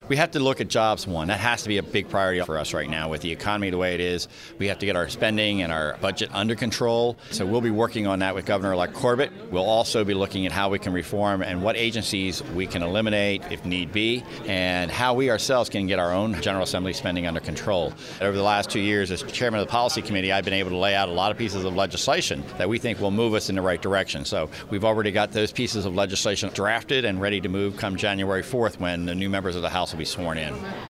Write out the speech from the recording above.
We have to look at jobs, one. That has to be a big priority for us right now with the economy the way it is. We have to get our spending and our budget under control. So we'll be working on that with Governor-elect Corbett. We'll also be looking at how we can reform and what agencies we can eliminate if need be, and how we ourselves can get our own General Assembly spending under control. Over the last 2 years, as chairman of the policy committee, I've been able to lay out a lot of pieces of legislation that we think will move us in the right direction. So we've already got those pieces of legislation drafted and ready to move come January 4th when the new members of the House will be sworn in.